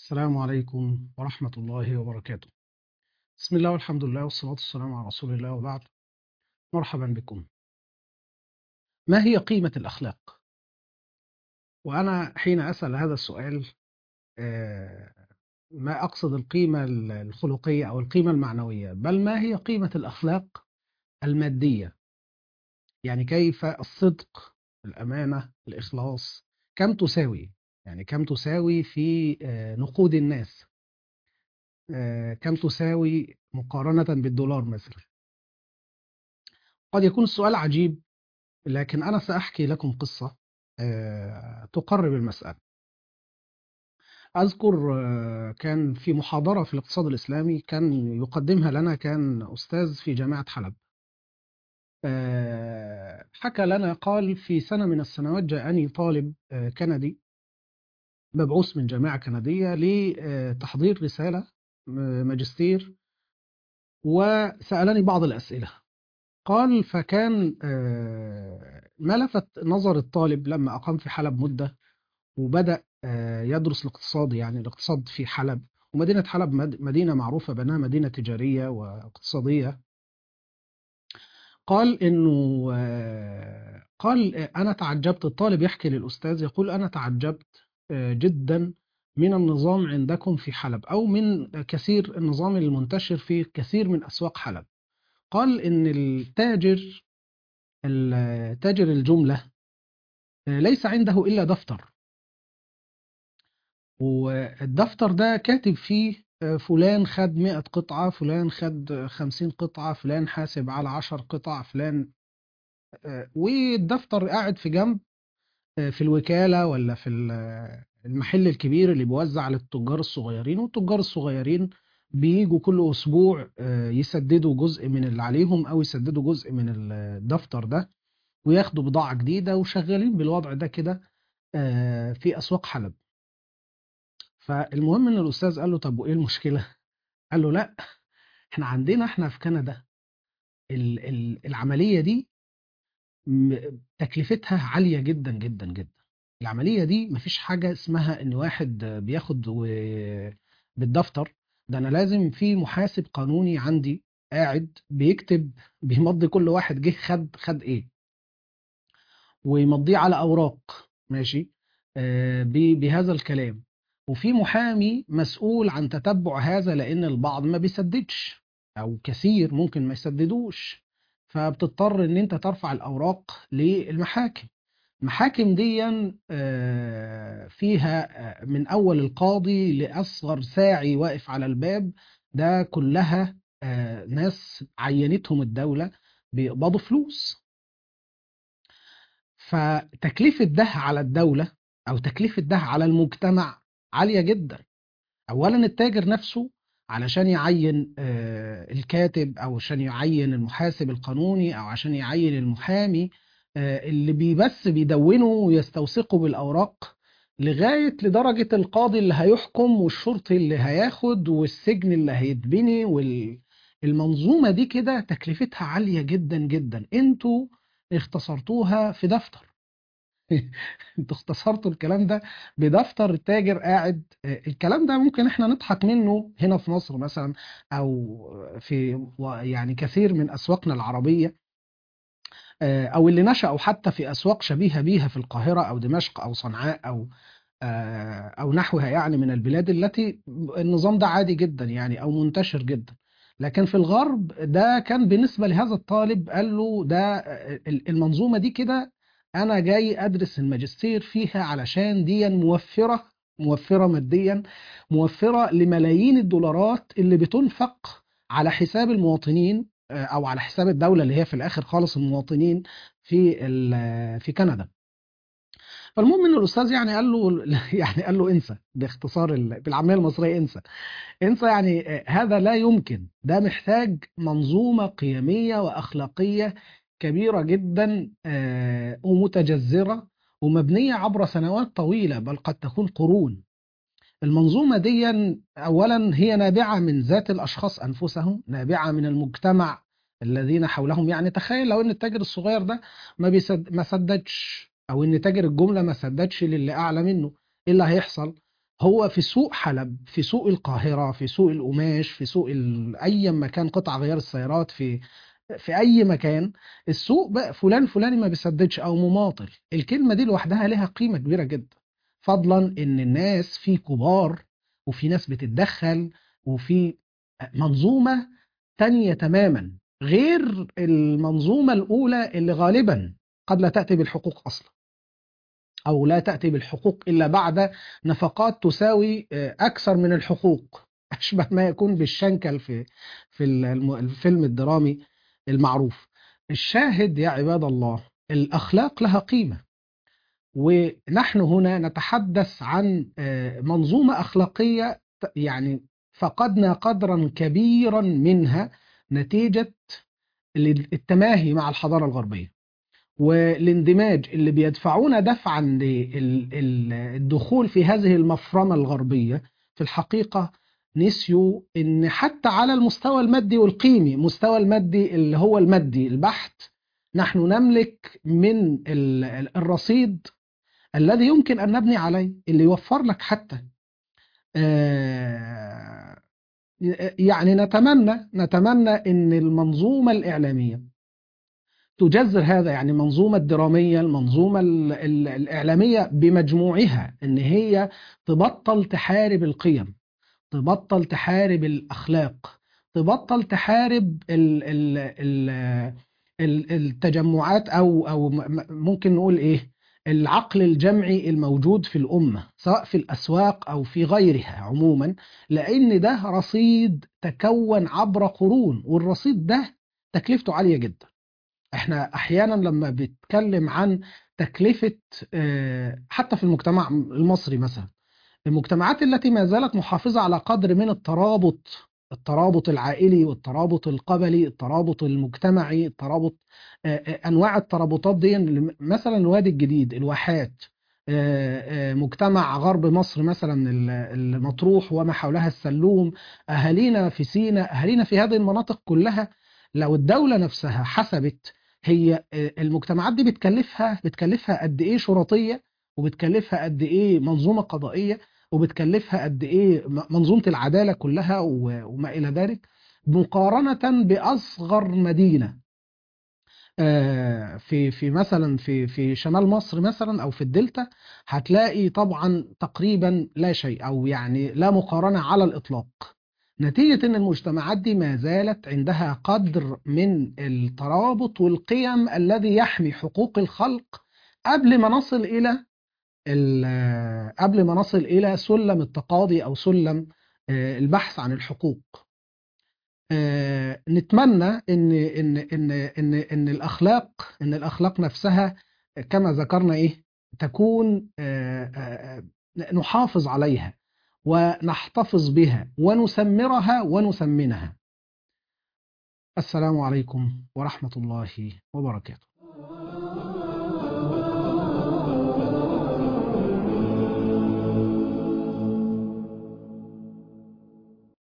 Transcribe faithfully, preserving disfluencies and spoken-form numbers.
السلام عليكم ورحمة الله وبركاته. بسم الله والحمد لله والصلاة والسلام على رسول الله وبعد. مرحبا بكم. ما هي قيمة الأخلاق؟ وأنا حين أسأل هذا السؤال آه، ما أقصد القيمة الخلقية أو القيمة المعنوية، بل ما هي قيمة الأخلاق المادية؟ يعني كيف الصدق، الأمانة، الإخلاص، كم تساوي؟ يعني كم تساوي في آه، نقود الناس؟ آه، كم تساوي مقارنة بالدولار مثلا؟ قد يكون السؤال عجيب، لكن أنا سأحكي لكم قصة آه، تقرب المسألة. أذكر آه، كان في محاضرة في الاقتصاد الإسلامي كان يقدمها لنا كان أستاذ في جامعة حلب. آه، حكى لنا، قال في سنة من السنوات جاءني طالب آه، كندي مبعوث من جامعة كندية لتحضير رسالة آه، ماجستير، وسألني بعض الأسئلة. قال فكان آه، ما لفت نظر الطالب لما أقام في حلب مدة وبدأ آه، يدرس الاقتصاد، يعني الاقتصاد في حلب. ومدينة حلب مد- مدينة معروفة بأنها مدينة تجارية واقتصادية. قال إنه آه، قال آه، أنا تعجبت. الطالب يحكي للأستاذ يقول أنا تعجبت آه، جدا من النظام عندكم في حلب، أو من كثير النظام المنتشر في كثير من أسواق حلب. قال إن التاجر ال- تاجر الجملة آه، ليس عنده إلا دفتر، والدفتر ده كاتب فيه آه، فلان خد مئة قطعة، فلان خد خمسين قطعة، فلان حاسب على عشر قطع، فلان آه، والدفتر قاعد في جنب آه، في الوكالة ولا في ال- آه، المحل الكبير اللي بيوزع للتجار الصغيرين. والتجار الصغيرين بيجوا كل أسبوع آه، يسددوا جزء من اللي عليهم أو يسددوا جزء من الدفتر ده وياخدوا بضاعة جديدة، وشغالين بالوضع ده كده آه، في أسواق حلب. فالمهم إن الأستاذ قال له طب وإيه المشكلة؟ قال له لا، احنا عندنا احنا في كندا ال- ال- العملية دي م- تكلفتها عالية جدا جدا جدا. العملية دي مفيش حاجة اسمها ان واحد بياخد و- بالدفتر. ده انا لازم في محاسب قانوني عندي قاعد بيكتب، بيمضي كل واحد جه خد خد ايه، ويمضيه على اوراق ماشي آه، ب- بهذا الكلام. وفي محامي مسؤول عن تتبع هذا، لان البعض ما بيسددش او كثير ممكن ما يسددوش، فبتضطر ان انت ترفع الاوراق للمحاكم. المحاكم دي آه، فيها آه، من اول القاضي لاصغر ساعي واقف على الباب، ده كلها آه، ناس عينتهم الدولة بيقبضوا فلوس. فتكلفة ده على الدولة أو تكلفة ده على المجتمع عالية جدا. أولا التاجر نفسه علشان يعين آه، الكاتب أو عشان يعين المحاسب القانوني أو عشان يعين المحامي آه، اللي بي بس بيدونوا ويستوثقوا بالأوراق، لغاية لدرجة القاضي اللي هيحكم والشرطي اللي هياخد والسجن اللي هيتبني والمنظومة دي كده تكلفتها عالية جدا جدا. انتوا اختصرتوها في دفتر. انتوا اختصرتوا الكلام ده بدفتر التاجر قاعد. آه، الكلام ده ممكن احنا نضحك منه هنا في مصر مثلا، او في و- يعني كثير من اسواقنا العربية، آه، او اللي نشأوا حتى في اسواق شبيهة بيها في القاهرة او دمشق او صنعاء او آه، او نحوها، يعني من البلاد التي النظام ده عادي جدا يعني او منتشر جدا. لكن في الغرب ده كان بالنسبة لهذا الطالب قال له ده آه، المنظومة دي كده انا جاي ادرس الماجستير فيها علشان دي موفرة، موفرة ماديا، موفرة لملايين الدولارات اللي بتنفق على حساب المواطنين آه، او على حساب الدولة اللي هي في الاخر خالص المواطنين في ال- في كندا. فالمهم ان الاستاذ يعني قال له يعني قال له انسى، باختصار ال- بالعاميه المصريه انسى. انسى يعني آه، هذا لا يمكن، ده محتاج منظومه قيميه واخلاقيه كبيره جدا آه، ومتجذره ومبنيه عبر سنوات طويله، بل قد تكون قرون. المنظومه دي اولا هي نابعه من ذات الاشخاص انفسهم، نابعه من المجتمع الذين حولهم. يعني تخيل لو ان التاجر الصغير ده ما بيسد ما سددش، او ان تاجر الجمله ما سددش للي اعلى منه، ايه اللي هيحصل؟ هو في سوق حلب، في سوق القاهرة، في سوق القماش، في سوق ال... أي مكان قطع غيار السيارات، في في أي مكان، السوق بقى فلان فلاني ما بيسددش أو مماطل، الكلمة دي لوحدها لها قيمة كبيرة جدا، فضلا إن الناس في كبار وفي ناس بتتدخل وفي منظومة تانية تماما غير المنظومة الأولى اللي غالبا قد لا تأتي بالحقوق أصلا، أو لا تأتي بالحقوق إلا بعد نفقات تساوي آه، أكثر من الحقوق أشبه ما يكون بالشنكل في في الم- الفيلم الدرامي المعروف. الشاهد يا عباد الله، الأخلاق لها قيمة، ونحن هنا نتحدث عن آه، منظومة أخلاقية، ت- يعني فقدنا قدرا كبيرا منها نتيجة التماهي مع الحضارة الغربية، والاندماج اللي بيدفعونا دفعا للدخول في هذه المفرمة الغربية. في الحقيقة نسيوا ان حتى على المستوى المادي والقيمي، مستوى المادي اللي هو المادي البحت، نحن نملك من ال- ال- الرصيد الذي يمكن ان نبني عليه، اللي يوفر لك حتى آه، يعني نتمنى نتمنى ان المنظومة الإعلامية تجذر هذا، يعني المنظومة الدرامية، المنظومة ال- ال- الإعلامية بمجموعها، إن هي تبطل تحارب القيم، تبطل تحارب الأخلاق، تبطل تحارب ال ال ال ال التجمعات، أو أو م- م- ممكن نقول إيه، العقل الجمعي الموجود في الأمة، سواء في الأسواق أو في غيرها عموما، لأن ده رصيد تكون عبر قرون، والرصيد ده تكلفته عالية جدا. احنا احيانا لما بيتكلم عن تكلفة آه، حتى في المجتمع المصري مثلا، المجتمعات التي ما زالت محافظة على قدر من الترابط، الترابط العائلي والترابط القبلي، الترابط المجتمعي، الترابط آه، آه، انواع الترابطات دي، مثلا الوادي الجديد، الواحات، آه، آه، مجتمع غرب مصر مثلا، ال- المطروح وما حولها، السلوم، اهالينا في سيناء، اهالينا في هذه المناطق كلها، لو الدولة نفسها حسبت هي آه، المجتمعات دي بتكلفها بتكلفها قد ايه شرطية، وبتكلفها قد ايه منظومة قضائية، وبتكلفها قد ايه م- منظومة العدالة كلها و- وما الى ذلك، مقارنة بأصغر مدينة آه، في في مثلا في في شمال مصر مثلا او في الدلتا، هتلاقي طبعا تقريبا لا شيء، او يعني لا مقارنة على الإطلاق، نتيجة ان المجتمعات دي ما زالت عندها قدر من الترابط والقيم الذي يحمي حقوق الخلق، قبل ما نصل الى ال- قبل ما نصل إلى سلم التقاضي أو سلم آه، البحث عن الحقوق. آه، نتمنى إن إن إن إن إن الأخلاق إن الأخلاق نفسها كما ذكرنا إيه، تكون آه، آه، آه، نحافظ عليها ونحتفظ بها ونسمرها ونثمنها. السلام عليكم ورحمة الله وبركاته.